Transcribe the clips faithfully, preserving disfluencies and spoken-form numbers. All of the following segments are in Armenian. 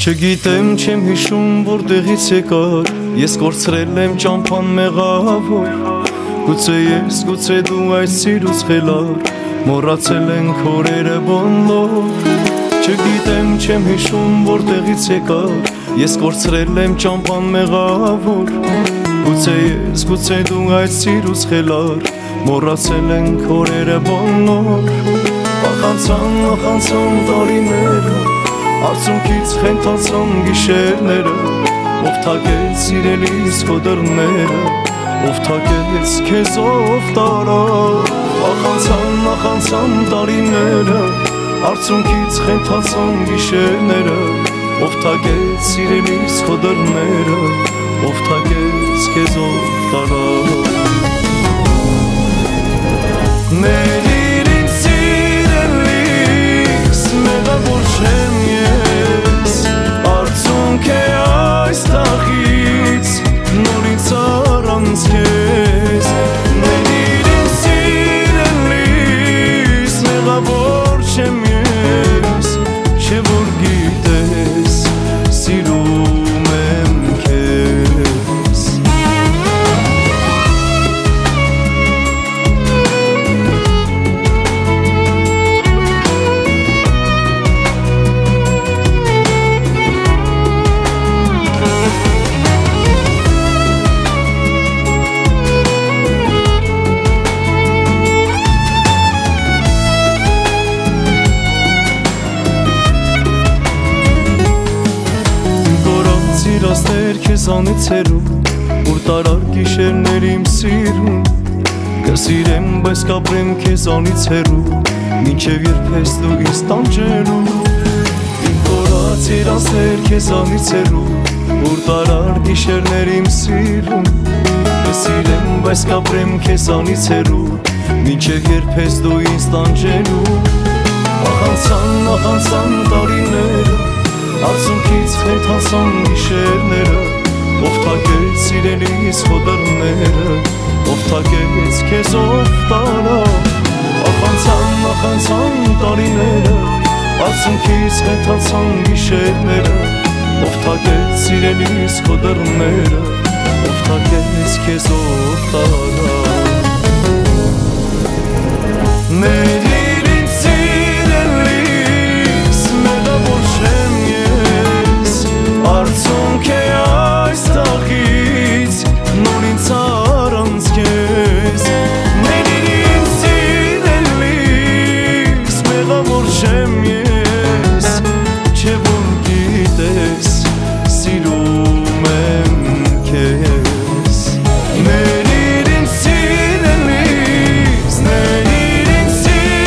Չգիտեմ չեմ հիշում որտեղից եկար, ես կորցրել եմ ճամփան մեղավոր, գուցե ես, գուցե դու այս սիրուց խելար, մոռացել ենք օրերը բոլոր։ Չգիտեմ չեմ հիշում որտեղից եկար, ես կորցրել եմ ճամփան մեղավոր, գուցե ես, գուցե դու այս սիրուց խելար, մոռացել ենք օրերը բոլոր։ Ախանցան, ախանցան տարիները, արցունքից խենթացան գիշերները, ով թակեց սիրելիս քո դռները, ով թակեց քեզով տարավ։ Ախանցան, ախանցան տարիները, արցունքից խենթացան գիշերները, ով թակեց սիրելիս քո դռները, ով թակեց քեզով տարավ։ Ներիր ինձ սիրելիս, մեղավոր չեմ ես, արցունք է այս տաղից, նոր ինձ առանց քեզ։ Ներիր ինձ սիրելիս, մեղավոր չեմ ես, չէ որ գիտես, սիրում եմ քեզ։ Սիրասներ քեզանից հեռու, որ տարար գիշերներ իմ սիրուն, կսիրեմ, բայց կապրեմ քեզանից հեռու, մինչև երբ ես դու ինձ տանջելու։ Իմ կորած սիրասներ քեզանից հեռու, որ տարար գիշերներ իմ սիրուն, կսիրեմ, բայց կապրեմ քեզանից հեռու, մինչև երբ ես դու ինձ տանջելու։ Ախանցան, ախանցան տարիները, արցունքից խենթացան գիշերները, ով թակեց սիրելիս քո դռները, ով թակեց քեզով տարավ։ Ախանցան, ախանցան տարիները, արցունքից խենթացան գիշերները, ով թակեց սիրելիս քո դռները, ով թակեց քեզով տարավ։ Ներիր ինձ սիրելիս, մեղավոր չեմ ես, արցունք է այս տաղից, նոր ինձ առանց քեզ։ Ներիր ինձ սիրելիս, մեղավոր չեմ ես, չէ որ գիտես, սիրում եմ քեզ։ Ներիր ինձ սիրելիս, ներիր ինձ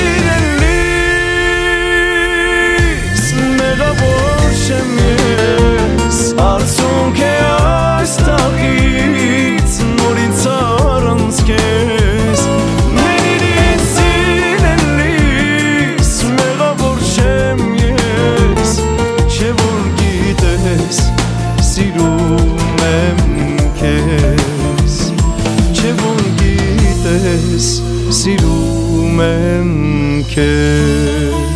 սիրելիս, մեղավոր չեմ ես, արցունք է այս տաղից, նոր ինձ առանց քեզ։ Ներիր ինձ սիրելիս, մեղավոր չեմ ես, չէ որ գիտես, սիրում եմ քեզ, չէ որ գիտես, սիրում եմ քեզ։